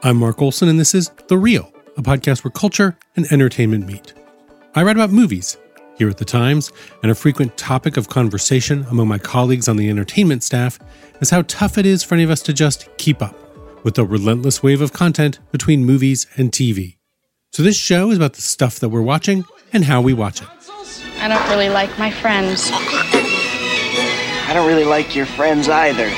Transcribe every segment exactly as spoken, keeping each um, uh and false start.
I'm Mark Olson, and this is The Real, a podcast where culture and entertainment meet. I write about movies here at The Times, and a frequent topic of conversation among my colleagues on the entertainment staff is how tough it is for any of us to just keep up with the relentless wave of content between movies and T V. So this show is about the stuff that we're watching and how we watch it. I don't really like my friends. I don't really like your friends either.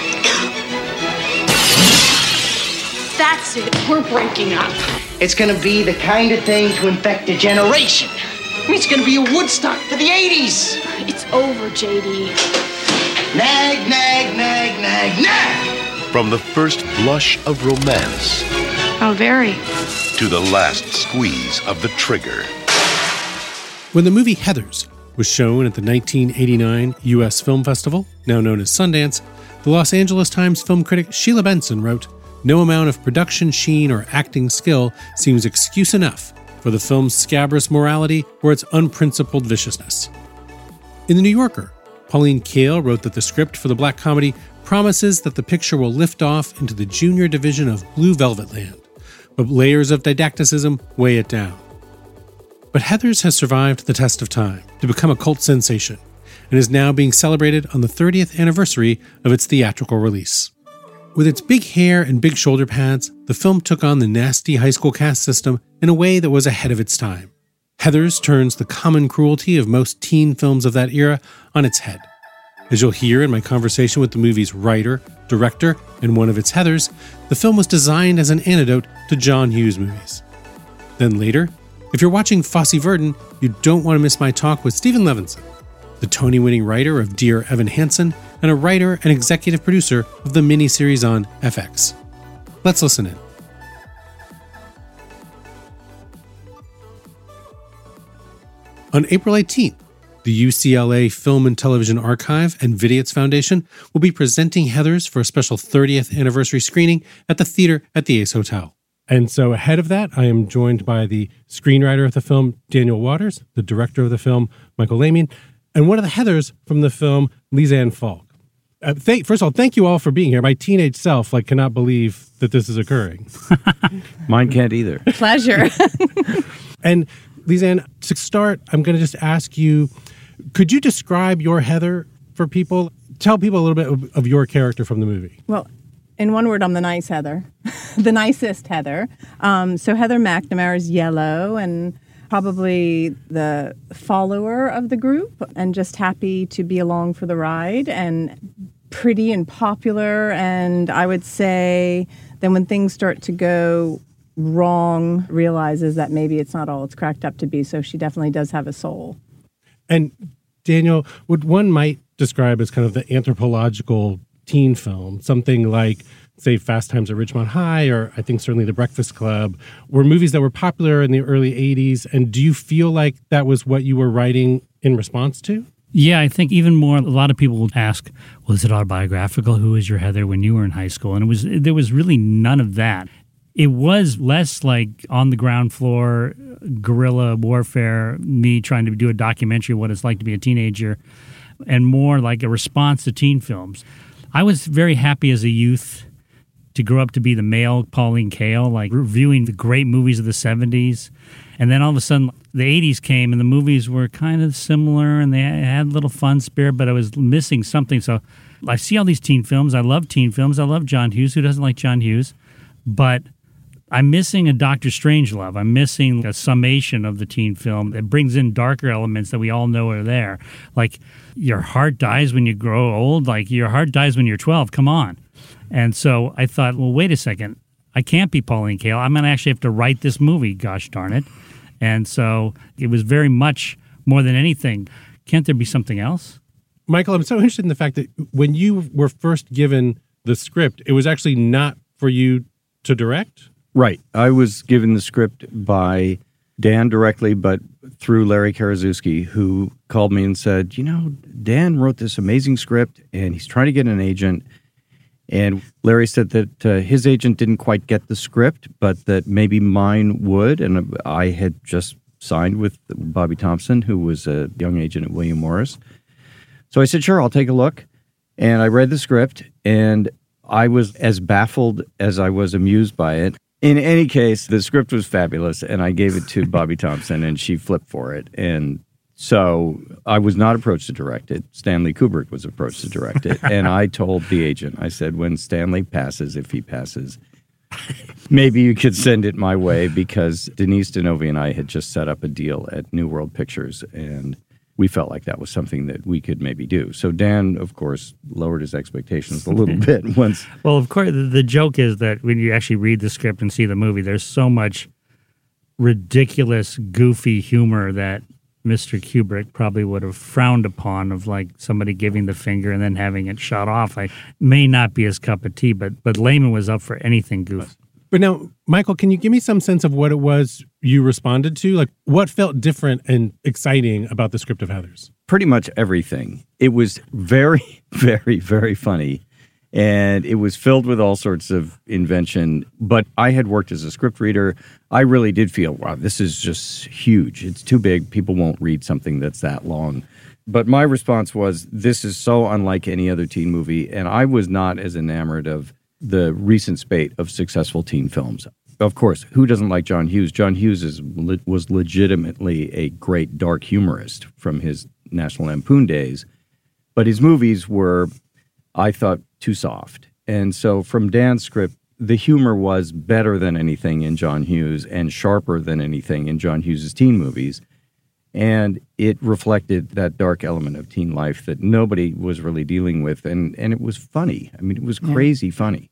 That's it. We're breaking up. It's gonna be the kind of thing to infect a generation. I mean, it's gonna be a Woodstock for the eighties. It's over, J D. Nag, nag, nag, nag, nag! From the first blush of romance Oh, very. to the last squeeze of the trigger. When the movie Heathers was shown at the nineteen eighty-nine U S Film Festival, now known as Sundance, the Los Angeles Times film critic Sheila Benson wrote, "No amount of production sheen or acting skill seems excuse enough for the film's scabrous morality or its unprincipled viciousness." In The New Yorker, Pauline Kael wrote that the script for the black comedy promises that the picture will lift off into the junior division of Blue Velvet Land, but layers of didacticism weigh it down. But Heathers has survived the test of time to become a cult sensation and is now being celebrated on the thirtieth anniversary of its theatrical release. With its big hair and big shoulder pads, the film took on the nasty high school caste system in a way that was ahead of its time. Heathers turns the common cruelty of most teen films of that era on its head. As you'll hear in my conversation with the movie's writer, director, and one of its Heathers, the film was designed as an antidote to John Hughes movies. Then later, if you're watching Fosse Verdon, you don't want to miss my talk with Stephen Levinson, the Tony-winning writer of Dear Evan Hansen and a writer and executive producer of the miniseries on F X. Let's listen in. On April eighteenth, the U C L A Film and Television Archive and Vidiot's Foundation will be presenting Heathers for a special thirtieth anniversary screening at the theater at the Ace Hotel. And so ahead of that, I am joined by the screenwriter of the film, Daniel Waters, the director of the film, Michael Lamian, and one of the Heathers from the film, Lisanne Falk. Uh, thank, first of all, thank you all for being here. My teenage self like cannot believe that this is occurring. Mine can't either. Pleasure. And Lisanne, to start, I'm going to just ask you, could you describe your Heather for people? Tell people a little bit of, of your character from the movie. Well, in one word, I'm the nice Heather, the nicest Heather. Um, so Heather McNamara is yellow and probably the follower of the group and just happy to be along for the ride and pretty and popular. And I would say then when things start to go wrong, realizes that maybe it's not all it's cracked up to be. So she definitely does have a soul. And Daniel, what one might describe as kind of the anthropological teen film, something like, say, Fast Times at Ridgemont High, or I think certainly The Breakfast Club, were movies that were popular in the early eighties. And do you feel like that was what you were writing in response to? Yeah, I think even more, a lot of people will ask, well, is it autobiographical? Who was your Heather when you were in high school? And it was there was really none of that. It was less like on the ground floor, guerrilla warfare, me trying to do a documentary of what it's like to be a teenager, and more like a response to teen films. I was very happy as a youth to grow up to be the male Pauline Kael, like reviewing the great movies of the seventies. And then all of a sudden, the eighties came, and the movies were kind of similar, and they had a little fun spirit, but I was missing something. So I see all these teen films. I love teen films. I love John Hughes. Who doesn't like John Hughes? But I'm missing a Doctor Strangelove. I'm missing a summation of the teen film that brings in darker elements that we all know are there. Like, your heart dies when you grow old. Like, your heart dies when you're twelve. Come on. And so I thought, well, wait a second. I can't be Pauline Kael. I'm going to actually have to write this movie, gosh darn it. And so it was very much more than anything. Can't there be something else? Michael, I'm so interested in the fact that when you were first given the script, it was actually not for you to direct? Right. I was given the script by Dan directly, but through Larry Karaszewski, who called me and said, you know, Dan wrote this amazing script, and he's trying to get an agent. And Larry said that uh, his agent didn't quite get the script, but that maybe mine would. And I had just signed with Bobby Thompson, who was a young agent at William Morris. So I said, sure, I'll take a look. And I read the script, and I was as baffled as I was amused by it. In any case, the script was fabulous, and I gave it to Bobby Thompson, and she flipped for it. And so I was not approached to direct it. Stanley Kubrick was approached to direct it. And I told the agent, I said, when Stanley passes, if he passes, maybe you could send it my way, because Denise Denovi and I had just set up a deal at New World Pictures, and we felt like that was something that we could maybe do. So Dan, of course, lowered his expectations a little bit once. Well, of course, the, the joke is that when you actually read the script and see the movie, there's so much ridiculous, goofy humor that Mister Kubrick probably would have frowned upon, of like somebody giving the finger and then having it shot off. I may not be his cup of tea, but but Lehman was up for anything goofy. But now, Michael, can you give me some sense of what it was you responded to? Like, what felt different and exciting about the script of Heathers? Pretty much everything. It was very, very, very funny. And it was filled with all sorts of invention. But I had worked as a script reader. I really did feel, wow, this is just huge. It's too big. People won't read something that's that long. But my response was, this is so unlike any other teen movie. And I was not as enamored of the recent spate of successful teen films. Of course, who doesn't like John Hughes? John Hughes is, was legitimately a great dark humorist from his National Lampoon days. But his movies were, I thought, too soft. And so from Dan's script, the humor was better than anything in John Hughes and sharper than anything in John Hughes' teen movies. And it reflected that dark element of teen life that nobody was really dealing with. And, and it was funny. I mean, it was crazy yeah. funny.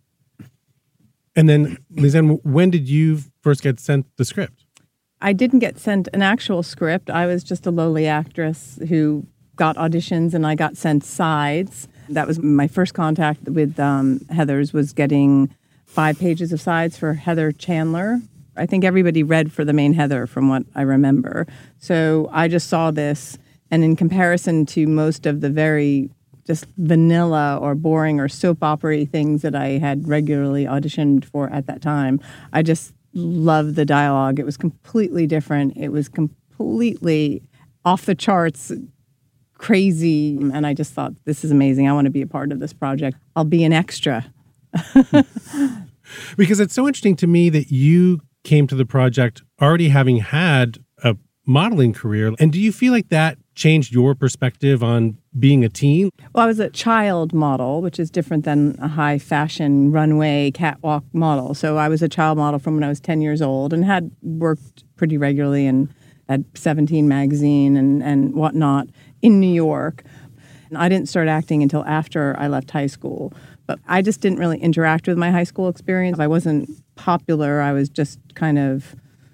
And then, Lisanne, when did you first get sent the script? I didn't get sent an actual script. I was just a lowly actress who got auditions, and I got sent sides. That was my first contact with um, Heathers, was getting five pages of sides for Heather Chandler. I think everybody read for the main Heather from what I remember. So I just saw this, and in comparison to most of the very just vanilla or boring or soap opera things that I had regularly auditioned for at that time, I just loved the dialogue. It was completely different. It was completely off the charts, crazy, and I just thought, this is amazing. I want to be a part of this project. I'll be an extra. Because it's so interesting to me that you came to the project already having had a modeling career. And do you feel like that changed your perspective on being a teen? Well, I was a child model, which is different than a high fashion runway catwalk model. So I was a child model from when I was ten years old and had worked pretty regularly in at Seventeen magazine and, and whatnot in New York. And I didn't start acting until after I left high school. But I just didn't really interact with my high school experience. I wasn't popular. I was just kind of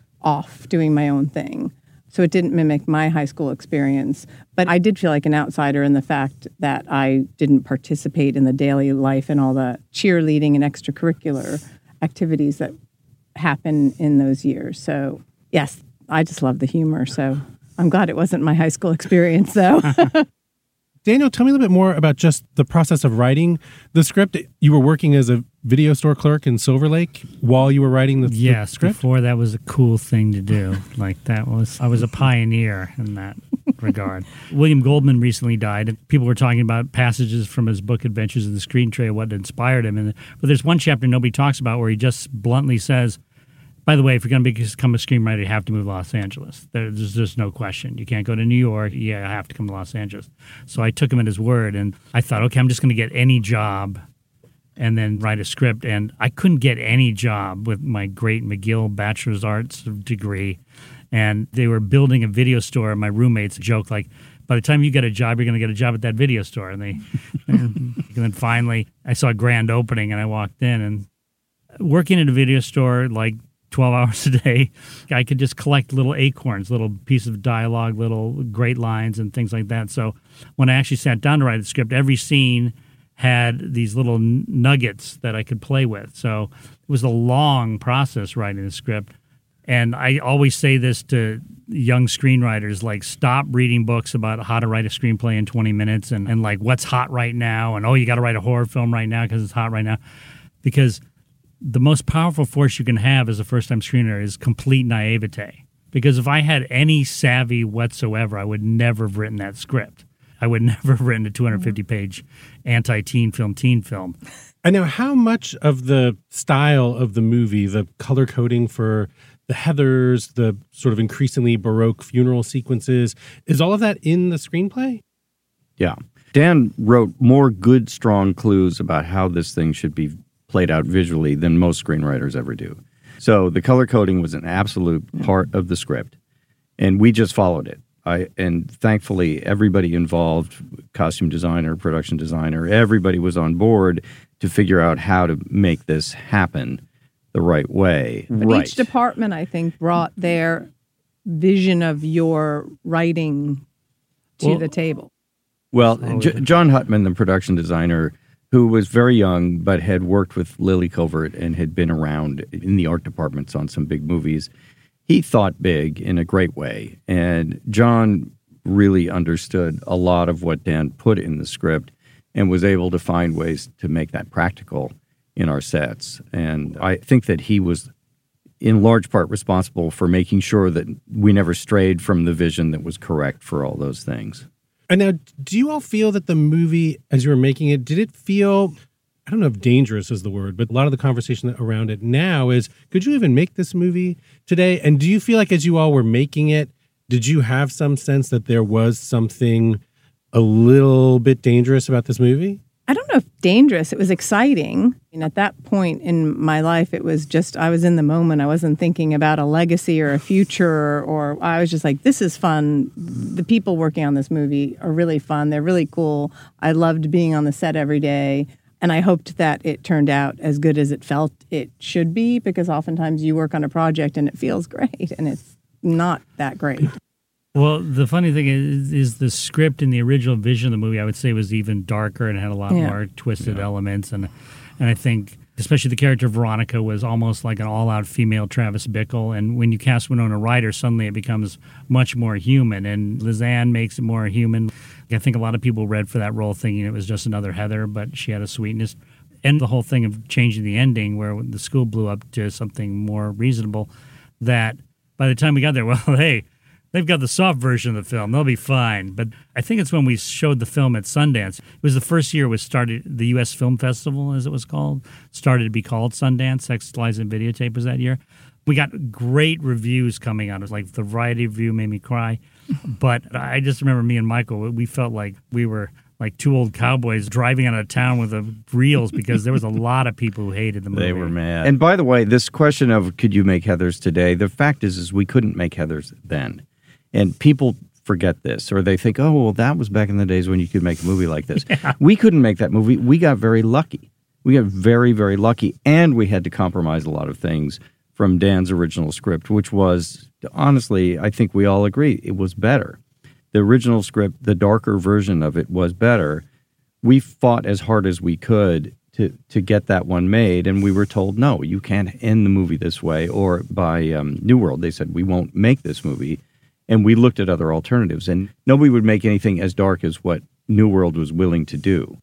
off doing my own thing. So it didn't mimic my high school experience. But I did feel like an outsider in the fact that I didn't participate in the daily life and all the cheerleading and extracurricular activities that happen in those years. So, yes, I just love the humor. So I'm glad it wasn't my high school experience, though. Daniel, tell me a little bit more about just the process of writing the script. You were working as a video store clerk in Silver Lake while you were writing the, yes, the script? Before that was a cool thing to do. Like that was, I was a pioneer in that regard. William Goldman recently died, and people were talking about passages from his book Adventures in the Screen Tray, what inspired him. And but there's one chapter nobody talks about where he just bluntly says, by the way, if you're going to become a screenwriter, you have to move to Los Angeles. There's just no question. You can't go to New York. Yeah, I have to come to Los Angeles. So I took him at his word, and I thought, okay, I'm just going to get any job and then write a script. And I couldn't get any job with my great McGill Bachelor's Arts degree. And they were building a video store, and my roommates joked, like, by the time you get a job, you're going to get a job at that video store. And they, and then finally, I saw a grand opening, and I walked in, and working at a video store, like, twelve hours a day, I could just collect little acorns, little pieces of dialogue, little great lines and things like that. So when I actually sat down to write the script, every scene had these little nuggets that I could play with. So it was a long process writing the script. And I always say this to young screenwriters, like, stop reading books about how to write a screenplay in twenty minutes and, and like what's hot right now. And, oh, you got to write a horror film right now because it's hot right now. Because the most powerful force you can have as a first-time screenwriter is complete naivete. Because if I had any savvy whatsoever, I would never have written that script. I would never have written a two hundred fifty page anti-teen film, teen film. I know how much of the style of the movie, the color coding for the Heathers, the sort of increasingly Baroque funeral sequences, is all of that in the screenplay? Yeah. Dan wrote more good, strong clues about how this thing should be played out visually than most screenwriters ever do. So the color coding was an absolute part of the script, and we just followed it. I, and thankfully, everybody involved, costume designer, production designer, everybody was on board to figure out how to make this happen the right way. But right. each department, I think, brought their vision of your writing to Well, the table. Well, J- John Huttman, the production designer, who was very young but had worked with Lily Covert and had been around in the art departments on some big movies, he thought big in a great way. And John really understood a lot of what Dan put in the script and was able to find ways to make that practical in our sets. And I think that he was in large part responsible for making sure that we never strayed from the vision that was correct for all those things. And now, do you all feel that the movie, as you were making it, did it feel, I don't know if dangerous is the word, but a lot of the conversation around it now is, could you even make this movie today? And do you feel like as you all were making it, did you have some sense that there was something a little bit dangerous about this movie? I don't know if dangerous. It was exciting. And at that point in my life, it was just, I was in the moment. I wasn't thinking about a legacy or a future, or I was just like, this is fun. The people working on this movie are really fun. They're really cool. I loved being on the set every day. And I hoped that it turned out as good as it felt it should be, because oftentimes you work on a project and it feels great and it's not that great. Well, the funny thing is, is the script and the original vision of the movie, I would say, was even darker and had a lot Yeah. more twisted yeah. elements. And and I think, especially the character of Veronica was almost like an all-out female Travis Bickle. And when you cast Winona Ryder, suddenly it becomes much more human. And Lisanne makes it more human. I think a lot of people read for that role thinking it was just another Heather, but she had a sweetness. And the whole thing of changing the ending where the school blew up to something more reasonable, that by the time we got there, well, hey, they've got the soft version of the film. They'll be fine. But I think it's when we showed the film at Sundance. It was the first year it was started, the U S Film Festival, as it was called, started to be called Sundance. Sex, Lies, and Videotape was that year. We got great reviews coming out. It was like the Variety review made me cry. But I just remember me and Michael, we felt like we were like two old cowboys driving out of town with the reels, because there was a lot of people who hated the movie. They were mad. And by the way, this question of could you make Heathers today, the fact is, is we couldn't make Heathers then. And people forget this, or they think, oh, well, that was back in the days when you could make a movie like this. Yeah. We couldn't make that movie. We got very lucky. We got very, very lucky. And we had to compromise a lot of things from Dan's original script, which was, honestly, I think we all agree, it was better. The original script, the darker version of it, was better. We fought as hard as we could to to get that one made, and we were told, no, you can't end the movie this way. Or by um, New World, they said, we won't make this movie. And we looked at other alternatives, and nobody would make anything as dark as what New World was willing to do.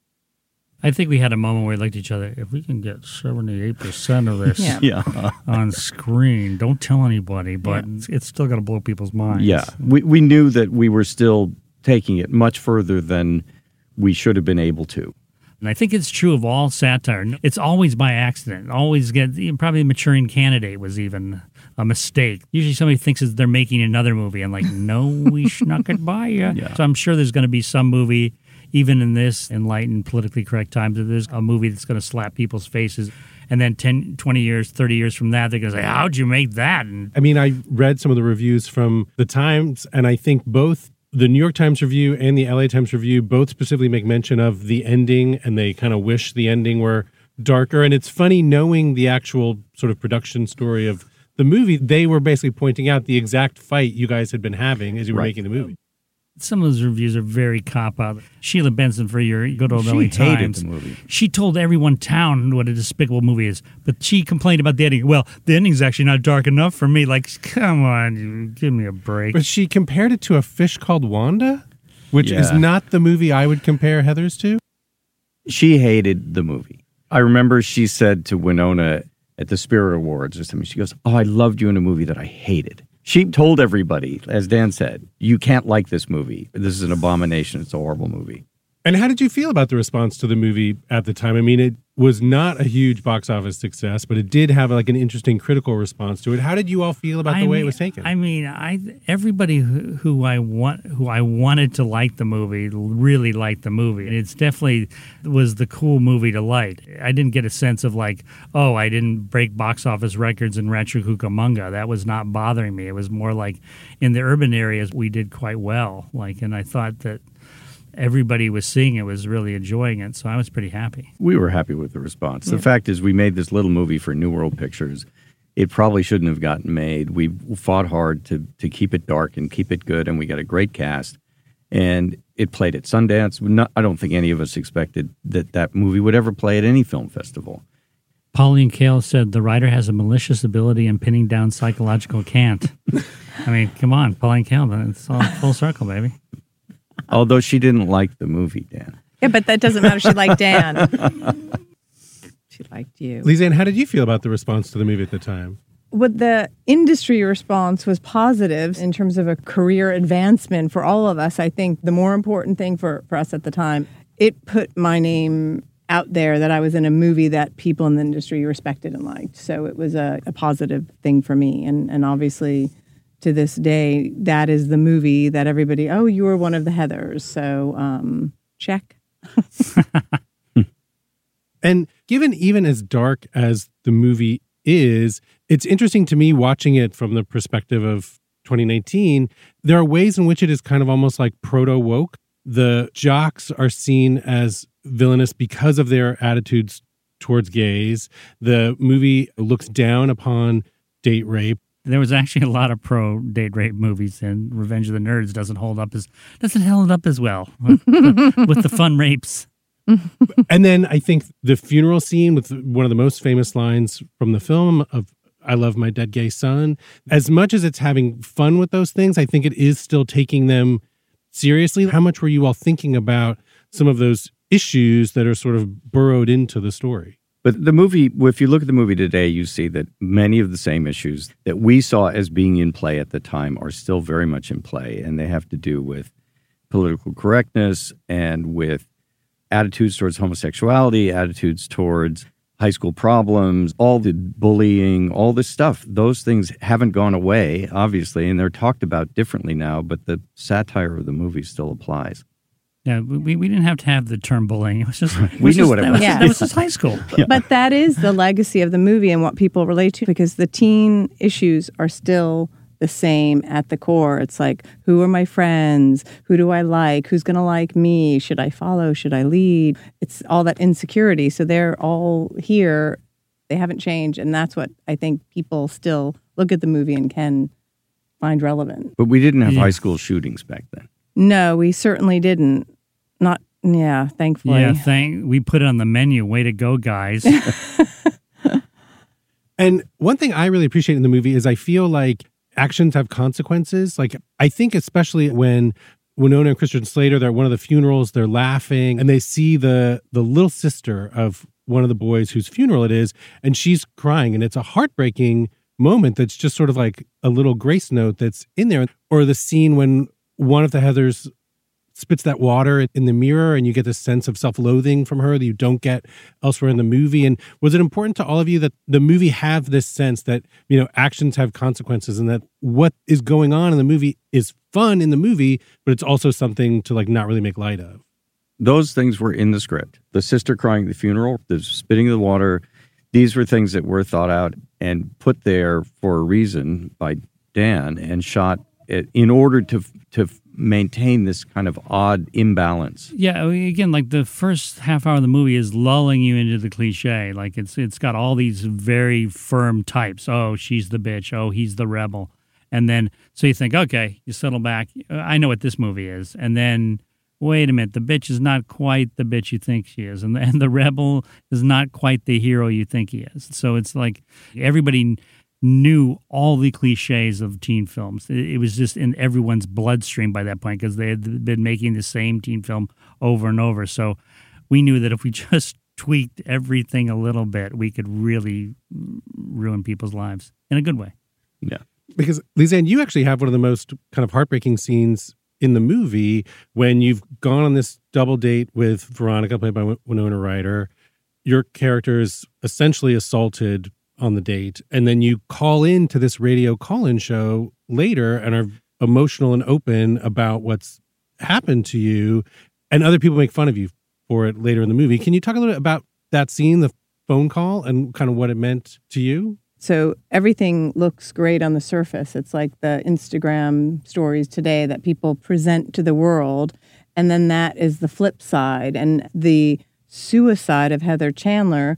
I think we had a moment where we looked at each other, if we can get seventy-eight percent of this Yeah. Yeah. on screen, don't tell anybody, but yeah. it's still going to blow people's minds. Yeah. We, we knew that we were still taking it much further than we should have been able to. And I think it's true of all satire. It's always by accident. Always get, probably Maturing Candidate was even a mistake. Usually somebody thinks that they're making another movie, and like, no, we snuck it by you. Yeah. So I'm sure there's going to be some movie, even in this enlightened, politically correct times, that there's a movie that's going to slap people's faces. And then ten, twenty years, thirty years from that, they're going to say, how'd you make that? And I mean, I read some of the reviews from the Times, and I think both the New York Times review and the L A Times review both specifically make mention of the ending, and they kind of wish the ending were darker. And it's funny knowing the actual sort of production story of the movie. They were basically pointing out the exact fight you guys had been having as you were Right. making the movie. some of those reviews are very cop-out. Sheila Benson, for your good old L A She hated Times, the movie. she told everyone in town what a despicable movie is, but she complained about the ending. Well, the ending's actually not dark enough for me. Like, come on, you, give me a break. But she compared it to A Fish Called Wanda, which Yeah. is not the movie I would compare Heathers to. She hated the movie. I remember she said to Winona at the Spirit Awards or something, she goes, "Oh, I loved you in a movie that I hated." She told everybody, as Dan said, you can't like this movie. This is an abomination. It's a horrible movie. And how did you feel about the response to the movie at the time? I mean, it was not a huge box office success, but it did have like an interesting critical response to it. How did you all feel about I the way mean, it was taken? I mean, I everybody who, who I want who I wanted to like the movie really liked the movie. It's definitely was the cool movie to like. I didn't get a sense of like, oh, I didn't break box office records in Rancho Cucamonga. That was not bothering me. It was more like in the urban areas we did quite well. Like, and I thought that everybody was seeing it, was really enjoying it, so I was pretty happy. We were happy with the response. Yeah. The fact is, we made this little movie for New World Pictures. It probably shouldn't have gotten made. We fought hard to to keep it dark and keep it good, and we got a great cast. And it played at Sundance. Not, I don't think any of us expected that that movie would ever play at any film festival. Pauline Kael said the writer has a malicious ability in pinning down psychological cant. I mean, come on, Pauline Kael, it's all full circle, baby. Although she didn't like the movie, Dan. Yeah, but that doesn't matter. She liked Dan. She liked you. Lisanne, how did you feel about the response to the movie at the time? What the industry response was positive in terms of a career advancement for all of us. I think the more important thing for, for us at the time, it put my name out there that I was in a movie that people in the industry respected and liked. So it was a, a positive thing for me. And, and obviously, to this day, that is the movie that everybody, oh, you were one of the Heathers. So um, check. And given even as dark as the movie is, it's interesting to me watching it from the perspective of twenty nineteen. There are ways in which it is kind of almost like proto-woke. The jocks are seen as villainous because of their attitudes towards gays. The movie looks down upon date rape. There was actually a lot of pro date rape movies, and Revenge of the Nerds doesn't hold up as doesn't hold up as well with the, with the fun rapes. And then I think the funeral scene with one of the most famous lines from the film of "I love my dead gay son." As much as it's having fun with those things, I think it is still taking them seriously. How much were you all thinking about some of those issues that are sort of burrowed into the story? But the movie, if you look at the movie today, you see that many of the same issues that we saw as being in play at the time are still very much in play, and they have to do with political correctness and with attitudes towards homosexuality, attitudes towards high school problems, all the bullying, all this stuff. Those things haven't gone away, obviously, and they're talked about differently now, but the satire of the movie still applies. Yeah, we, we didn't have to have the term bullying. It was just it we was knew just, what it that was. was. Yeah. That was just high school. Yeah. But that is the legacy of the movie and what people relate to, because the teen issues are still the same at the core. It's like, who are my friends? Who do I like? Who's going to like me? Should I follow? Should I lead? It's all that insecurity. So they're all here. They haven't changed. And that's what I think people still look at the movie and can find relevant. But we didn't have Yeah. high school shootings back then. No, we certainly didn't. Not, yeah, thankfully. Yeah, thank. We put it on the menu. Way to go, guys! And one thing I really appreciate in the movie is I feel like actions have consequences. Like, I think especially when Winona and Christian Slater, they're at one of the funerals, they're laughing, and they see the the little sister of one of the boys whose funeral it is, and she's crying, and it's a heartbreaking moment that's just sort of like a little grace note that's in there. Or the scene when one of the Heathers spits that water in the mirror and you get this sense of self-loathing from her that you don't get elsewhere in the movie. And was it important to all of you that the movie have this sense that, you know, actions have consequences and that what is going on in the movie is fun in the movie, but it's also something to like not really make light of? Those things were in the script. The sister crying at the funeral, the spitting of the water, these were things that were thought out and put there for a reason by Dan and shot it in order to to maintain this kind of odd imbalance. Yeah, again, like the first half hour of the movie is lulling you into the cliche. Like it's it's got all these very firm types. Oh, she's the bitch. Oh, he's the rebel. And then so you think, okay, you settle back. I know what this movie is. And then wait a minute, the bitch is not quite the bitch you think she is, and and the rebel is not quite the hero you think he is. So it's like everybody knew all the cliches of teen films. It, it was just in everyone's bloodstream by that point because they had been making the same teen film over and over. So we knew that if we just tweaked everything a little bit, we could really ruin people's lives in a good way. Yeah. Because, Lisanne, you actually have one of the most kind of heartbreaking scenes in the movie when you've gone on this double date with Veronica, played by Winona Ryder. Your character is essentially assaulted on the date, and then you call in to this radio call-in show later and are emotional and open about what's happened to you, and other people make fun of you for it later in the movie. Can you talk a little bit about that scene, the phone call, and kind of what it meant to you? So everything looks great on the surface. It's like the Instagram stories today that people present to the world, and then that is the flip side. And the suicide of Heather Chandler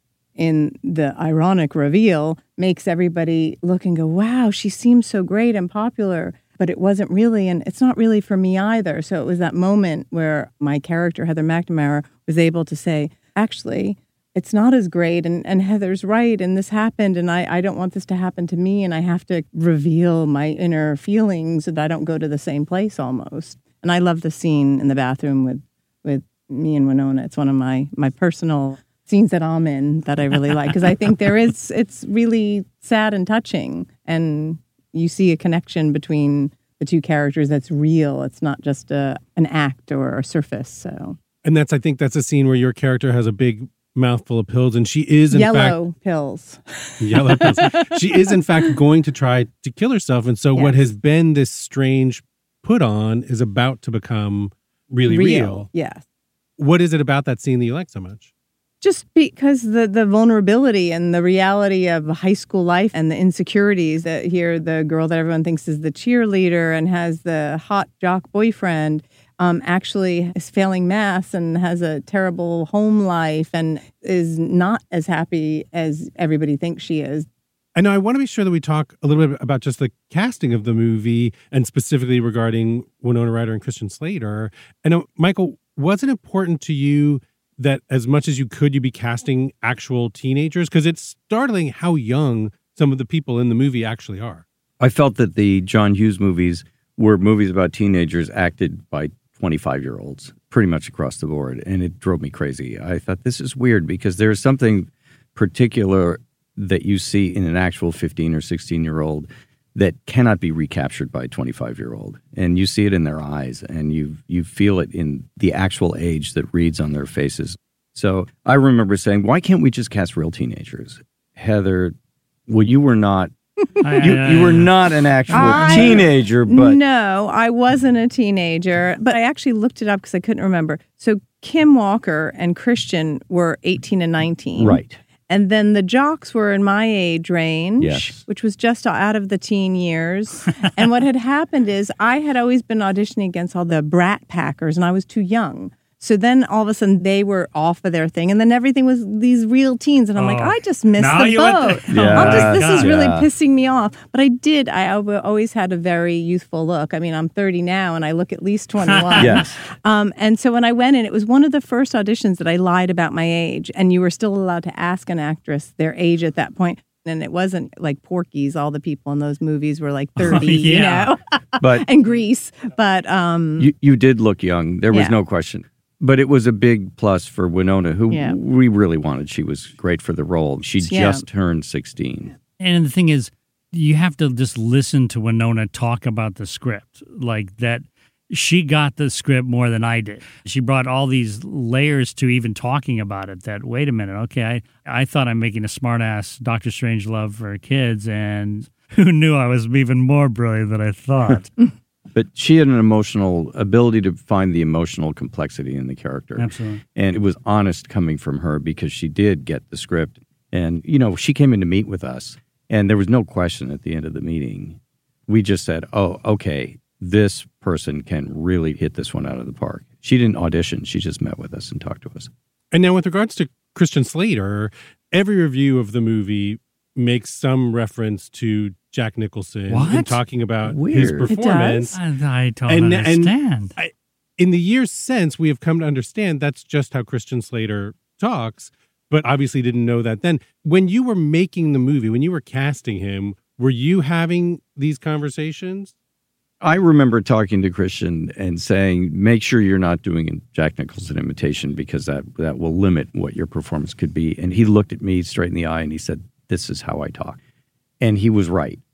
in the ironic reveal makes everybody look and go, wow, she seems so great and popular. But it wasn't really, and it's not really for me either. So it was that moment where my character, Heather McNamara, was able to say, actually, it's not as great, and, and Heather's right, and this happened, and I, I don't want this to happen to me, and I have to reveal my inner feelings so that I don't go to the same place almost. And I love the scene in the bathroom with, with me and Winona. It's one of my, my personal scenes that I'm in that I really like, because I think there is, it's really sad and touching, and you see a connection between the two characters that's real. It's not just a, an act or a surface. So, and that's, I think that's a scene where your character has a big mouthful of pills, and she is in yellow fact pills. Yellow pills. She is in fact going to try to kill herself, and so Yes. what has been this strange put on is about to become really real. Real, yes. What is it about that scene that you like so much? Just because the, the vulnerability and the reality of high school life and the insecurities that here the girl that everyone thinks is the cheerleader and has the hot jock boyfriend um, actually is failing math and has a terrible home life and is not as happy as everybody thinks she is. I know I want to be sure that we talk a little bit about just the casting of the movie and specifically regarding Winona Ryder and Christian Slater. I know, Michael, was it important to you that as much as you could, you be casting actual teenagers? Because it's startling how young some of the people in the movie actually are. I felt that the John Hughes movies were movies about teenagers acted by twenty-five-year-olds pretty much across the board, and it drove me crazy. I thought, this is weird, because there's something particular that you see in an actual fifteen or sixteen-year-old that cannot be recaptured by a twenty-five-year-old. And you see it in their eyes, and you you feel it in the actual age that reads on their faces. So I remember saying, why can't we just cast real teenagers? Heather, well, you were not you, you were not an actual I, teenager, but... No, I wasn't a teenager, but I actually looked it up because I couldn't remember. So Kim Walker and Christian were eighteen and nineteen. Right. And then the jocks were in my age range, Yes. which was just out of the teen years. And what had happened is I had always been auditioning against all the Brat Packers, and I was too young. So then all of a sudden they were off of their thing, and then everything was these real teens, and I'm Oh. like, I just missed Now the you went boat. there. Yeah. I'm just, this is really Yeah. pissing me off. But I did. I al- always had a very youthful look. I mean, I'm thirty now, and I look at least twenty-one. Yes. Um, and so when I went in, it was one of the first auditions that I lied about my age, and you were still allowed to ask an actress their age at that point. And it wasn't like Porky's. All the people in those movies were like thirty, yeah. you know, But and Grease. But um, you, you did look young. There was Yeah. no question. But it was a big plus for Winona, who Yeah. we really wanted. She was great for the role. She Yeah. just turned sixteen. And the thing is, you have to just listen to Winona talk about the script. Like that, she got the script more than I did. She brought all these layers to even talking about it that, wait a minute, okay, I, I thought I'm making a smart-ass Doctor Strangelove for kids, and who knew I was even more brilliant than I thought. But she had an emotional ability to find the emotional complexity in the character. Absolutely. And it was honest coming from her because she did get the script. And, you know, she came in to meet with us, and there was no question at the end of the meeting. We just said, oh, okay, this person can really hit this one out of the park. She didn't audition. She just met with us and talked to us. And now with regards to Christian Slater, every review of the movie makes some reference to Jack Nicholson What? in talking about Weird. his It performance. I, I don't And- and understand. I, in the years since, we have come to understand that's just how Christian Slater talks, but obviously didn't know that then. When you were making the movie, when you were casting him, were you having these conversations? I remember talking to Christian and saying, make sure you're not doing a Jack Nicholson imitation because that, that will limit what your performance could be. And he looked at me straight in the eye and he said, this is how I talk. And he was right.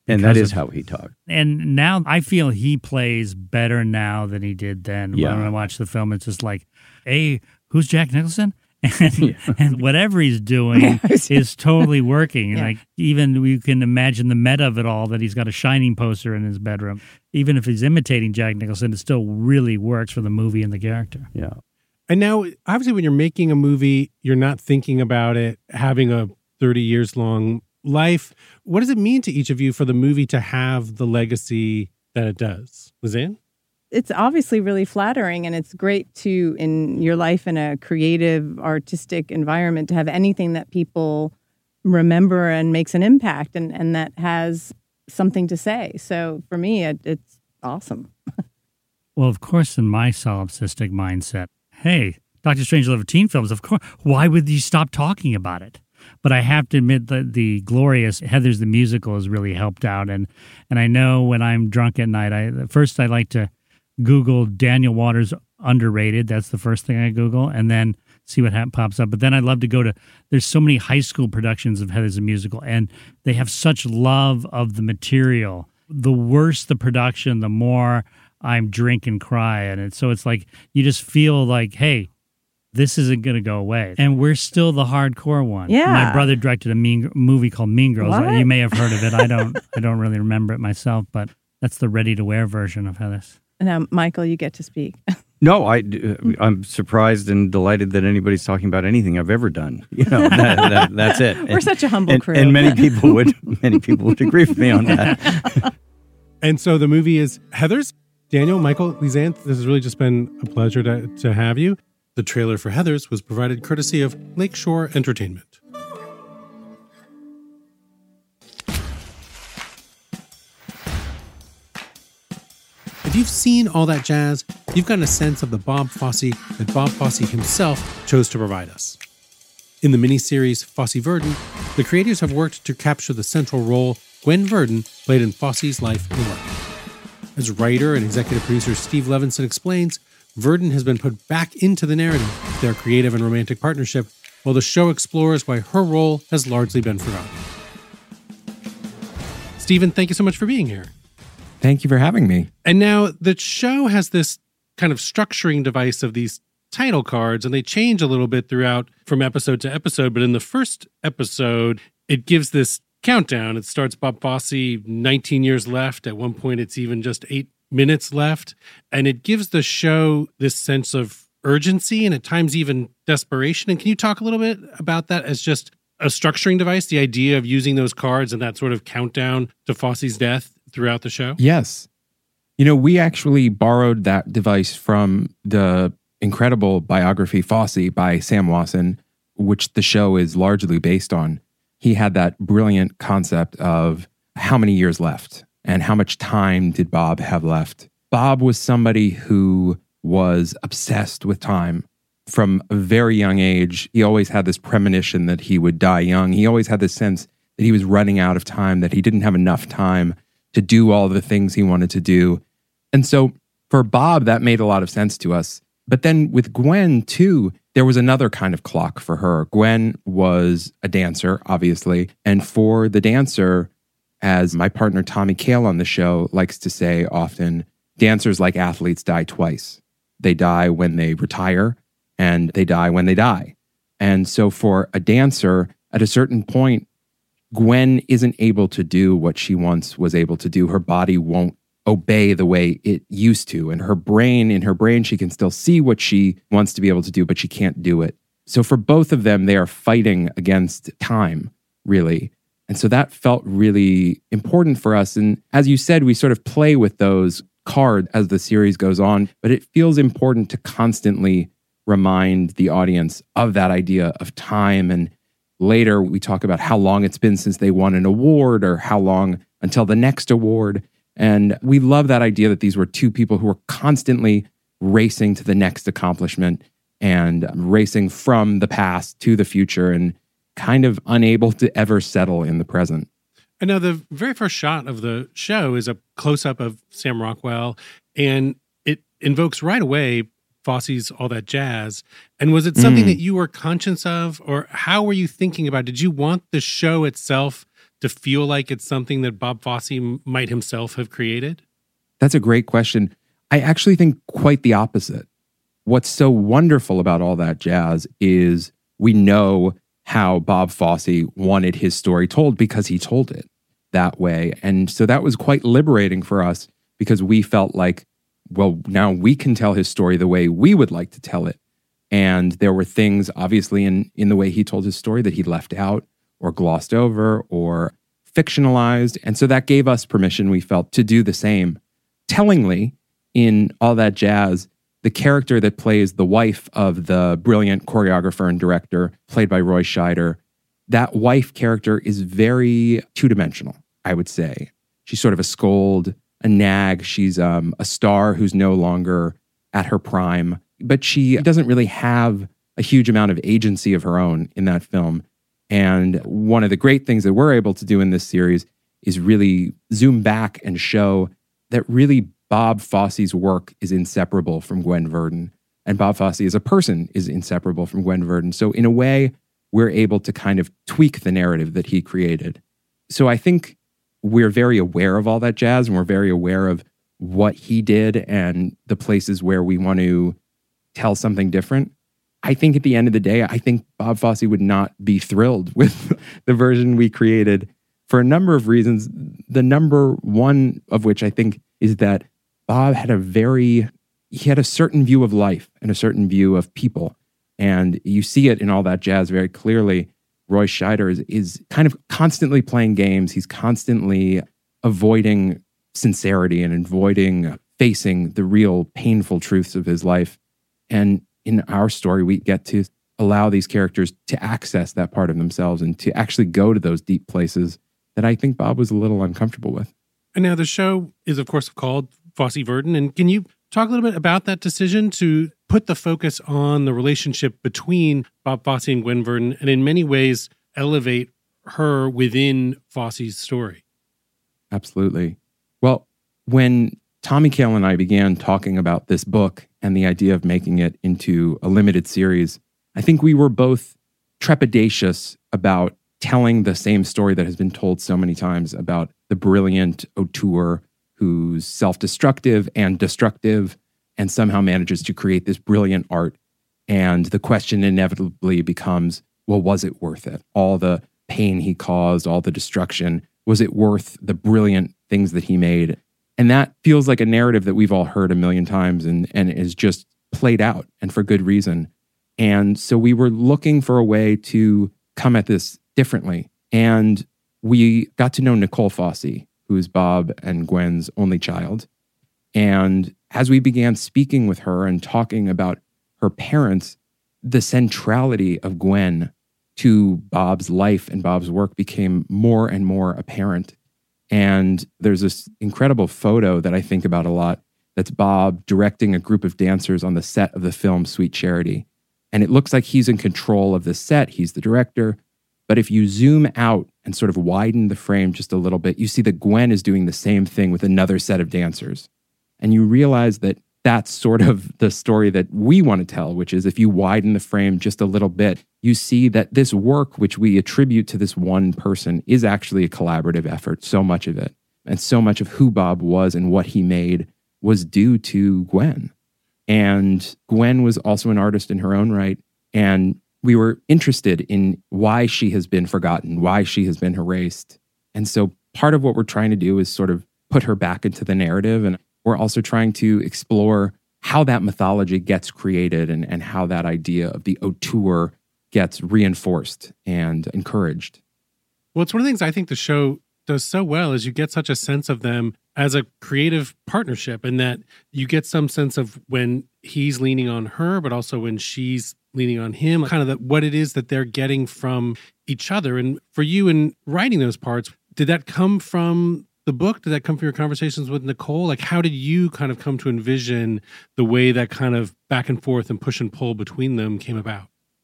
And that because is of- how he talked. And now I feel he plays better now than he did then. Yeah. When I watch the film, it's just like, hey, who's Jack Nicholson? And, yeah. and whatever he's doing is totally working. Yeah. Like even we can imagine the meta of it all, that he's got a Shining poster in his bedroom. Even if he's imitating Jack Nicholson, it still really works for the movie and the character. Yeah. And now, obviously, when you're making a movie, you're not thinking about it having a thirty years long life. What does it mean to each of you for the movie to have the legacy that it does? Lizanne? It's obviously really flattering, and it's great to, in your life in a creative, artistic environment, to have anything that people remember and makes an impact and, and that has something to say. So for me, it, it's awesome. Well, of course, in my solipsistic mindset, hey, Doctor Strangelove teen films, of course, why would you stop talking about it? But I have to admit that the glorious Heathers the Musical has really helped out. And and I know when I'm drunk at night, I first I like to Google Daniel Waters underrated. That's the first thing I Google, and then see what ha- pops up. But then I love to go to, there's so many high school productions of Heathers the Musical, and they have such love of the material. The worse the production, the more I'm drink and cry. And it's, so it's like, you just feel like, hey, this isn't going to go away. And we're still the hardcore one. Yeah. My brother directed a mean movie called Mean Girls. What? You may have heard of it. I don't I don't really remember it myself, but that's the ready-to-wear version of Heathers. Now, Michael, you get to speak. No, I, I'm surprised and delighted that anybody's talking about anything I've ever done. You know, that, that, that's it. We're and, such a humble and, crew. And many people would many people would agree with me on that. And so the movie is Heathers. Daniel, Michael, Lizanne, this has really just been a pleasure to, to have you. The trailer for Heathers was provided courtesy of Lakeshore Entertainment. If you've seen All That Jazz, you've gotten a sense of the Bob Fosse that Bob Fosse himself chose to provide us. In the miniseries Fosse Verdon, the creators have worked to capture the central role Gwen Verdon played in Fosse's life and work. As writer and executive producer Steve Levinson explains, Verdon has been put back into the narrative of their creative and romantic partnership, while the show explores why her role has largely been forgotten. Stephen, thank you so much for being here. Thank you for having me. And now the show has this kind of structuring device of these title cards, and they change a little bit throughout from episode to episode. But in the first episode, it gives this countdown. It starts Bob Fosse, nineteen years left. At one point, it's even just eight minutes left. And it gives the show this sense of urgency and at times even desperation. And can you talk a little bit about that as just a structuring device, the idea of using those cards and that sort of countdown to Fosse's death throughout the show? Yes. You know, we actually borrowed that device from the incredible biography Fosse by Sam Wasson, which the show is largely based on. He had that brilliant concept of how many years left and how much time did Bob have left. Bob was somebody who was obsessed with time. From a very young age, he always had this premonition that he would die young. He always had this sense that he was running out of time, that he didn't have enough time to do all the things he wanted to do. And so for Bob, that made a lot of sense to us. But then with Gwen, too, there was another kind of clock for her. Gwen was a dancer, obviously. And for the dancer, as my partner Tommy Kail on the show likes to say often, dancers like athletes die twice. They die when they retire, and they die when they die. And so for a dancer, at a certain point, Gwen isn't able to do what she once was able to do. Her body won't obey the way it used to. And her brain, in her brain, she can still see what she wants to be able to do, but she can't do it. So for both of them, they are fighting against time, really. And so that felt really important for us. And as you said, we sort of play with those cards as the series goes on, but it feels important to constantly remind the audience of that idea of time. And later we talk about how long it's been since they won an award or how long until the next award. And we love that idea that these were two people who were constantly racing to the next accomplishment and racing from the past to the future and kind of unable to ever settle in the present. And now the very first shot of the show is a close-up of Sam Rockwell, and it invokes right away Fosse's All That Jazz. And was it something mm. that you were conscious of, or how were you thinking about it? Did you want the show itself to feel like it's something that Bob Fosse might himself have created? That's a great question. I actually think quite the opposite. What's so wonderful about All That Jazz is we know how Bob Fosse wanted his story told because he told it that way. And so that was quite liberating for us because we felt like, well, now we can tell his story the way we would like to tell it. And there were things, obviously, in, in the way he told his story that he left out or glossed over or fictionalized. And so that gave us permission, we felt, to do the same. Tellingly, in All That Jazz, the character that plays the wife of the brilliant choreographer and director, played by Roy Scheider, that wife character is very two-dimensional, I would say. She's sort of a scold, a nag. She's um, a star who's no longer at her prime, but she doesn't really have a huge amount of agency of her own in that film. And one of the great things that we're able to do in this series is really zoom back and show that really Bob Fosse's work is inseparable from Gwen Verdon. And Bob Fosse as a person is inseparable from Gwen Verdon. So in a way, we're able to kind of tweak the narrative that he created. So I think we're very aware of All That Jazz, and we're very aware of what he did and the places where we want to tell something different. I think at the end of the day, I think Bob Fosse would not be thrilled with the version we created for a number of reasons. The number one of which I think is that Bob had a very, he had a certain view of life and a certain view of people. And you see it in All That Jazz very clearly. Roy Scheider is, is kind of constantly playing games. He's constantly avoiding sincerity and avoiding facing the real painful truths of his life. And in our story, we get to allow these characters to access that part of themselves and to actually go to those deep places that I think Bob was a little uncomfortable with. And now the show is, of course, called Fosse Verdon. And can you talk a little bit about that decision to put the focus on the relationship between Bob Fosse and Gwen Verdon, and in many ways elevate her within Fosse's story? Absolutely. Well, when Tommy Kail and I began talking about this book and the idea of making it into a limited series, I think we were both trepidatious about telling the same story that has been told so many times about the brilliant auteur who's self-destructive and destructive and somehow manages to create this brilliant art. And the question inevitably becomes, well, was it worth it? All the pain he caused, all the destruction, was it worth the brilliant things that he made? And that feels like a narrative that we've all heard a million times and, and is just played out, and for good reason. And so we were looking for a way to come at this differently. And we got to know Nicole Fosse, who is Bob and Gwen's only child. And as we began speaking with her and talking about her parents, the centrality of Gwen to Bob's life and Bob's work became more and more apparent. And there's this incredible photo that I think about a lot that's Bob directing a group of dancers on the set of the film Sweet Charity. And it looks like he's in control of the set. He's the director. But if you zoom out and sort of widen the frame just a little bit, you see that Gwen is doing the same thing with another set of dancers. And you realize that that's sort of the story that we want to tell, which is if you widen the frame just a little bit, you see that this work, which we attribute to this one person, is actually a collaborative effort, so much of it. And so much of who Bob was and what he made was due to Gwen. And Gwen was also an artist in her own right. And we were interested in why she has been forgotten, why she has been erased. And so part of what we're trying to do is sort of put her back into the narrative. And we're also trying to explore how that mythology gets created and, and how that idea of the auteur gets reinforced and encouraged. Well, it's one of the things I think the show does so well is you get such a sense of them as a creative partnership, and that you get some sense of when he's leaning on her, but also when she's leaning on him, kind of the, what it is that they're getting from each other. And for you in writing those parts, did that come from the book? Did that come from your conversations with Nicole? Like, how did you kind of come to envision the way that kind of back and forth and push and pull between them came about?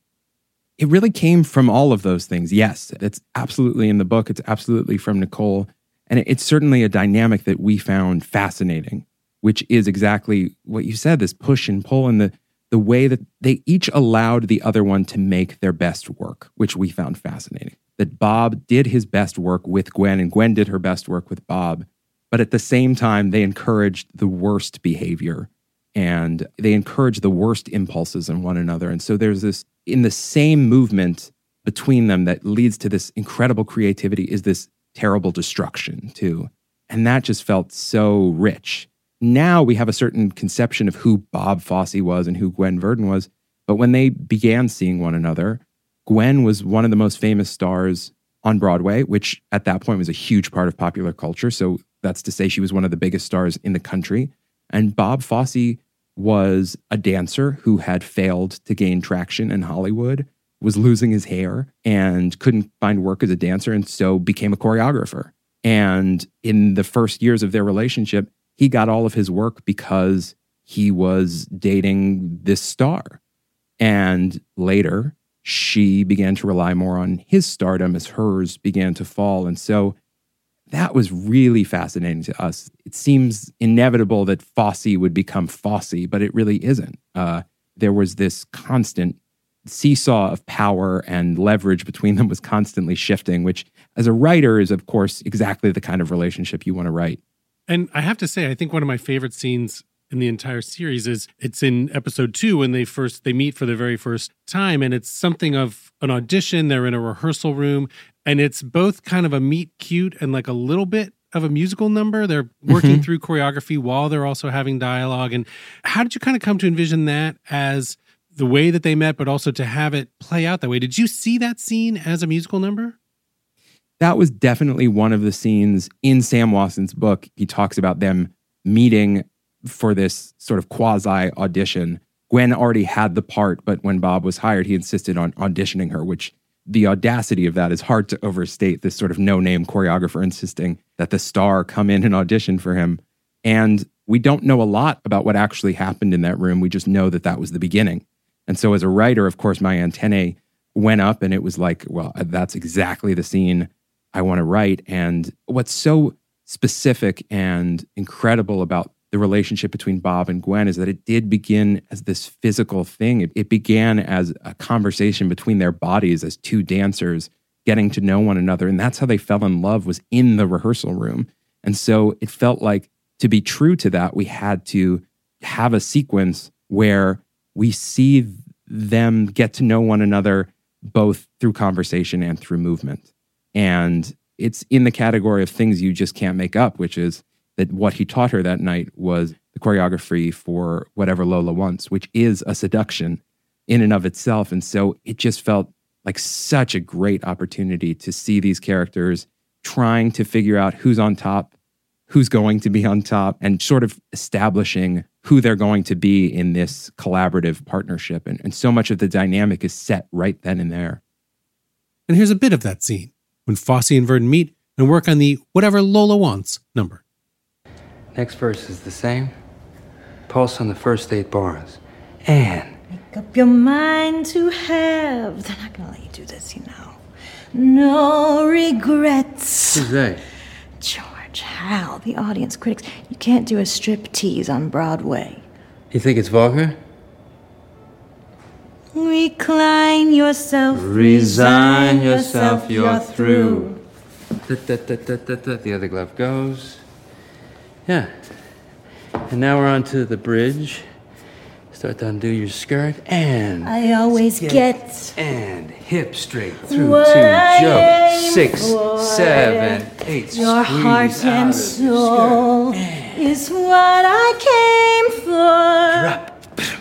It really came from all of those things. Yes, it's absolutely in the book. It's absolutely from Nicole. And it's certainly a dynamic that we found fascinating, which is exactly what you said, this push and pull and the, the way that they each allowed the other one to make their best work, which we found fascinating. That Bob did his best work with Gwen and Gwen did her best work with Bob. But at the same time, they encouraged the worst behavior and they encouraged the worst impulses in one another. And so there's this, in the same movement between them that leads to this incredible creativity is this terrible destruction too. And that just felt so rich. Now we have a certain conception of who Bob Fosse was and who Gwen Verdon was. But when they began seeing one another, Gwen was one of the most famous stars on Broadway, which at that point was a huge part of popular culture. So that's to say she was one of the biggest stars in the country. And Bob Fosse was a dancer who had failed to gain traction in Hollywood, was losing his hair and couldn't find work as a dancer, and so became a choreographer. And in the first years of their relationship, he got all of his work because he was dating this star. And later, she began to rely more on his stardom as hers began to fall. And so that was really fascinating to us. It seems inevitable that Fosse would become Fosse, but it really isn't. Uh, there was this constant seesaw of power and leverage between them was constantly shifting, which as a writer is, of course, exactly the kind of relationship you want to write. And I have to say, I think one of my favorite scenes in the entire series is it's in episode two when they first they meet for the very first time, and it's something of an audition. They're in a rehearsal room, and it's both kind of a meet cute and like a little bit of a musical number. They're working mm-hmm. through choreography while they're also having dialogue. And how did you kind of come to envision that as the way that they met, but also to have it play out that way? Did you see that scene as a musical number? That was definitely one of the scenes in Sam Wasson's book. He talks about them meeting for this sort of quasi audition. Gwen already had the part, but when Bob was hired, he insisted on auditioning her, which the audacity of that is hard to overstate. This sort of no-name choreographer insisting that the star come in and audition for him. And we don't know a lot about what actually happened in that room. We just know that that was the beginning. And so as a writer, of course, my antennae went up and it was like, well, that's exactly the scene I want to write. And what's so specific and incredible about the relationship between Bob and Gwen is that it did begin as this physical thing. It, it began as a conversation between their bodies as two dancers getting to know one another. And that's how they fell in love, was in the rehearsal room. And so it felt like to be true to that, we had to have a sequence where we see them get to know one another both through conversation and through movement. And it's in the category of things you just can't make up, which is that what he taught her that night was the choreography for Whatever Lola Wants, which is a seduction in and of itself. And so it just felt like such a great opportunity to see these characters trying to figure out who's on top, who's going to be on top, and sort of establishing who they're going to be in this collaborative partnership. And, and so much of the dynamic is set right then and there. And here's a bit of that scene when Fosse and Verdon meet and work on the Whatever Lola Wants number. Next verse is the same. Pulse on the first eight bars. And make up your mind to have. They're not gonna let you do this, you know. No regrets. Who's they? George, Hal, the audience critics. You can't do a strip tease on Broadway. You think it's vulgar? Recline yourself. Resign yourself, you're through. Da, da, da, da, da, da. The other glove goes. Yeah. And now we're on to the bridge. Start to undo your skirt and... I always get... get and hip straight through to jump. Six, seven, eight. Your heart and soul is what I came for. Drop.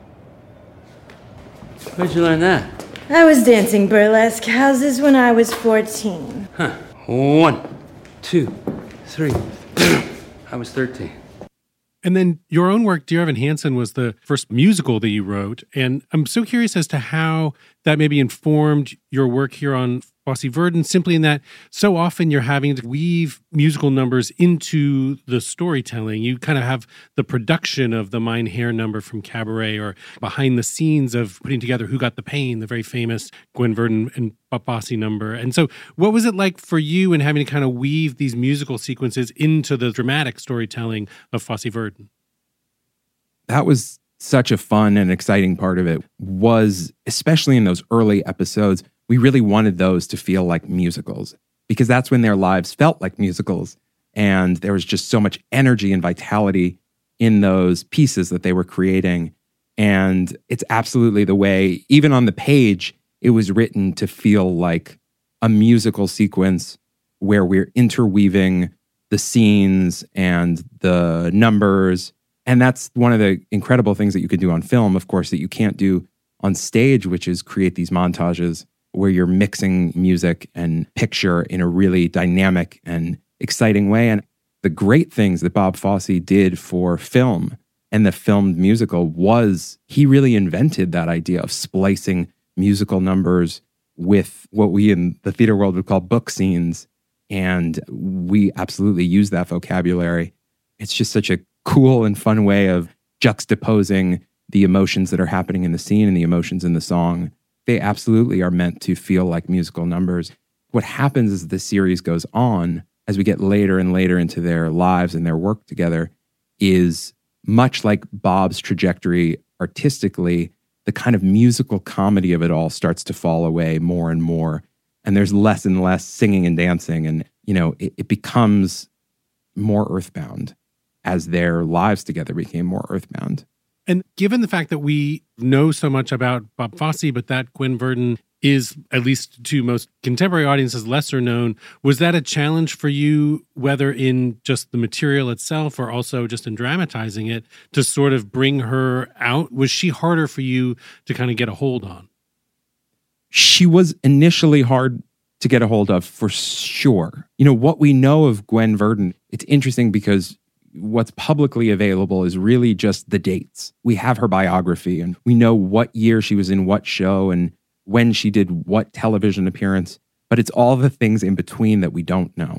Where'd you learn that? I was dancing burlesque houses when I was fourteen. Huh. One, two, three. I was thirteen. And then your own work, Dear Evan Hansen, was the first musical that you wrote. And I'm so curious as to how that maybe informed your work here on Fosse Verdon, simply in that so often you're having to weave musical numbers into the storytelling. You kind of have the production of the Mein Herr number from Cabaret, or behind the scenes of putting together Who Got the Pain, the very famous Gwen Verdon and Bob Fosse number. And so what was it like for you in having to kind of weave these musical sequences into the dramatic storytelling of Fosse Verdon? That was such a fun and exciting part of it was, especially in those early episodes, we really wanted those to feel like musicals because that's when their lives felt like musicals. And there was just so much energy and vitality in those pieces that they were creating. And it's absolutely the way, even on the page, it was written to feel like a musical sequence where we're interweaving the scenes and the numbers. And that's one of the incredible things that you can do on film, of course, that you can't do on stage, which is create these montages where you're mixing music and picture in a really dynamic and exciting way. And the great things that Bob Fosse did for film and the filmed musical was he really invented that idea of splicing musical numbers with what we in the theater world would call book scenes. And we absolutely use that vocabulary. It's just such a cool and fun way of juxtaposing the emotions that are happening in the scene and the emotions in the song. They absolutely are meant to feel like musical numbers. What happens as the series goes on, as we get later and later into their lives and their work together, is much like Bob's trajectory artistically, the kind of musical comedy of it all starts to fall away more and more. And there's less and less singing and dancing. And, you know, it, it becomes more earthbound as their lives together became more earthbound. And given the fact that we know so much about Bob Fosse, but that Gwen Verdon is, at least to most contemporary audiences, lesser known, was that a challenge for you, whether in just the material itself or also just in dramatizing it, to sort of bring her out? Was she harder for you to kind of get a hold on? She was initially hard to get a hold of, for sure. You know, what we know of Gwen Verdon, it's interesting because what's publicly available is really just the dates. We have her biography and we know what year she was in what show and when she did what television appearance, but it's all the things in between that we don't know.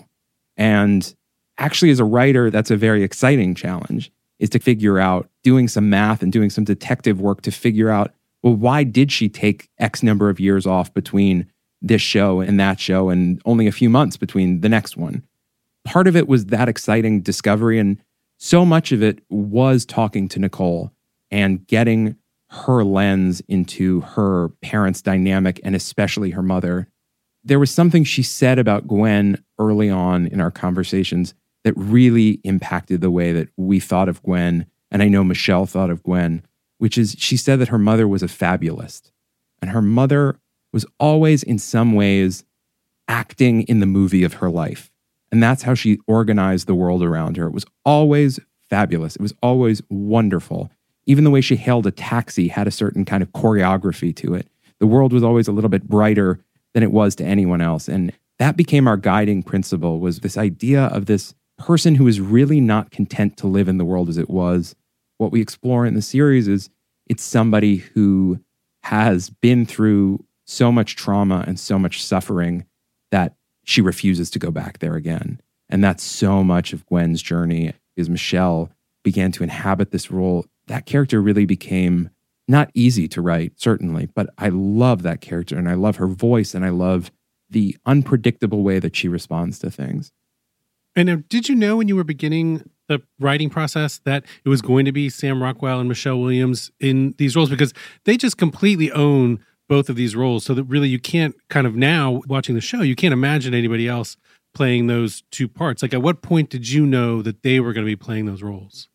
And actually, as a writer, that's a very exciting challenge, is to figure out, doing some math and doing some detective work to figure out, well, why did she take X number of years off between this show and that show and only a few months between the next one? Part of it was that exciting discovery, and so much of it was talking to Nicole and getting her lens into her parents' dynamic and especially her mother. There was something she said about Gwen early on in our conversations that really impacted the way that we thought of Gwen, and I know Michelle thought of Gwen, which is she said that her mother was a fabulist. And her mother was always in some ways acting in the movie of her life. And that's how she organized the world around her. It was always fabulous. It was always wonderful. Even the way she hailed a taxi had a certain kind of choreography to it. The world was always a little bit brighter than it was to anyone else. And that became our guiding principle, was this idea of this person who is really not content to live in the world as it was. What we explore in the series is it's somebody who has been through so much trauma and so much suffering that she refuses to go back there again. And that's so much of Gwen's journey. As Michelle began to inhabit this role, that character really became not easy to write, certainly, but I love that character and I love her voice and I love the unpredictable way that she responds to things. And uh, did you know when you were beginning the writing process that it was going to be Sam Rockwell and Michelle Williams in these roles? Because they just completely own both of these roles, so that really you can't kind of, now watching the show, you can't imagine anybody else playing those two parts. Like, at what point did you know that they were going to be playing those roles?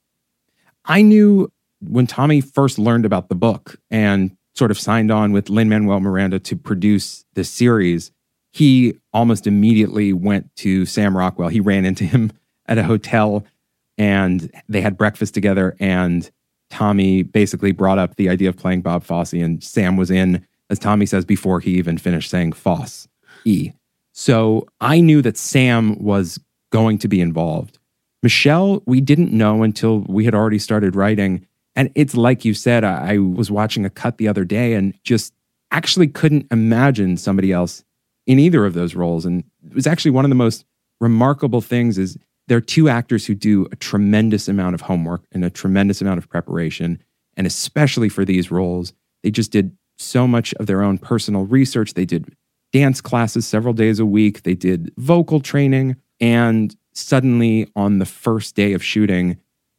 I knew when Tommy first learned about the book and sort of signed on with Lin-Manuel Miranda to produce this series, he almost immediately went to Sam Rockwell. He ran into him at a hotel and they had breakfast together, and Tommy basically brought up the idea of playing Bob Fosse, and Sam was in, as Tommy says, before he even finished saying Fosse. E. So I knew that Sam was going to be involved. Michelle, we didn't know until we had already started writing. And it's like you said, I, I was watching a cut the other day and just actually couldn't imagine somebody else in either of those roles. And it was actually one of the most remarkable things is there are two actors who do a tremendous amount of homework and a tremendous amount of preparation. And especially for these roles, they just did so much of their own personal research. They did dance classes several days a week. They did vocal training. And suddenly on the first day of shooting,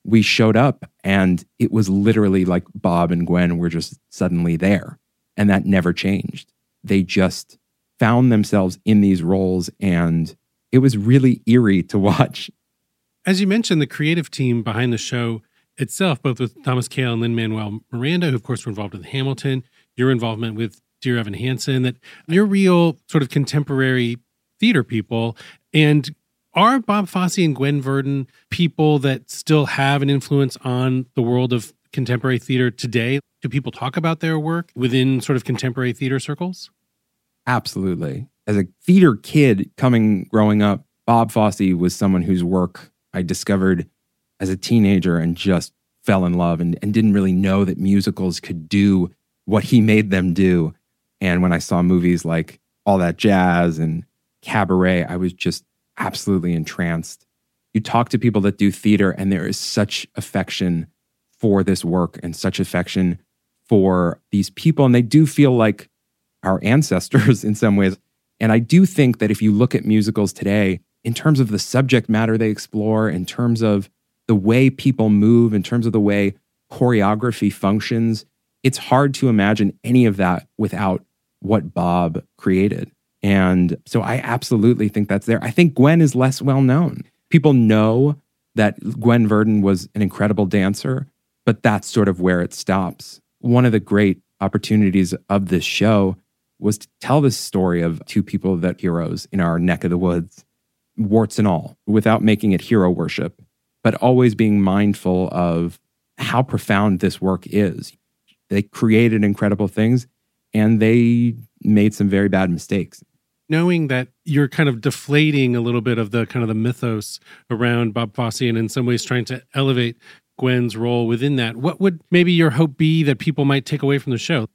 we showed up and it was literally like Bob and Gwen were just suddenly there. And that never changed. They just found themselves in these roles, and it was really eerie to watch. As you mentioned, the creative team behind the show itself, both with Thomas Kail and Lin-Manuel Miranda, who of course were involved with Hamilton, your involvement with Dear Evan Hansen, that you're real sort of contemporary theater people. And are Bob Fosse and Gwen Verdon people that still have an influence on the world of contemporary theater today? Do people talk about their work within sort of contemporary theater circles? Absolutely. As a theater kid coming, growing up, Bob Fosse was someone whose work I discovered as a teenager and just fell in love and, and didn't really know that musicals could do what he made them do. And when I saw movies like All That Jazz and Cabaret, I was just absolutely entranced. You talk to people that do theater and there is such affection for this work and such affection for these people. And they do feel like our ancestors in some ways. And I do think that if you look at musicals today, in terms of the subject matter they explore, in terms of the way people move, in terms of the way choreography functions, it's hard to imagine any of that without what Bob created. And so I absolutely think that's there. I think Gwen is less well known. People know that Gwen Verdon was an incredible dancer, but that's sort of where it stops. One of the great opportunities of this show was to tell this story of two people that heroes in our neck of the woods, warts and all, without making it hero worship, but always being mindful of how profound this work is. They created incredible things and they made some very bad mistakes. Knowing that you're kind of deflating a little bit of the kind of the mythos around Bob Fosse and in some ways trying to elevate Gwen's role within that, what would maybe your hope be that people might take away from the show?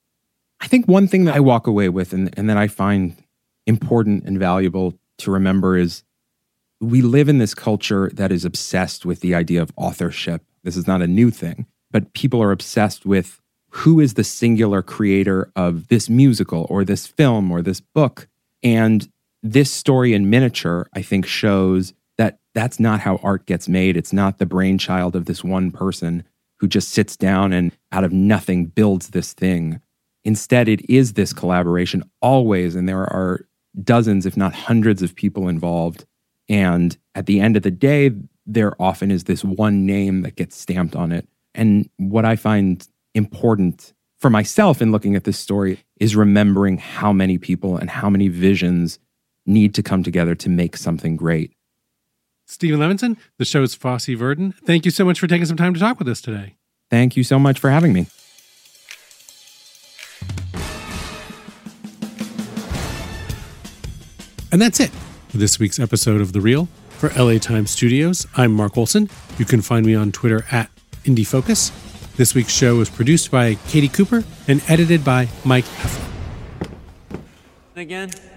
I think one thing that I walk away with and, and that I find important and valuable to remember is we live in this culture that is obsessed with the idea of authorship. This is not a new thing, but people are obsessed with who is the singular creator of this musical or this film or this book. And this story in miniature, I think, shows that that's not how art gets made. It's not the brainchild of this one person who just sits down and out of nothing builds this thing. Instead, it is this collaboration always, and there are dozens, if not hundreds of people involved. And at the end of the day, there often is this one name that gets stamped on it. And what I find important for myself in looking at this story is remembering how many people and how many visions need to come together to make something great. Stephen Levinson, the show's Fosse Verdon. Thank you so much for taking some time to talk with us today. Thank you so much for having me. And that's it for this week's episode of The Reel. For L A Times Studios, I'm Mark Olson. You can find me on Twitter at IndieFocus. This week's show was produced by Katie Cooper and edited by Mike Heffler. Again?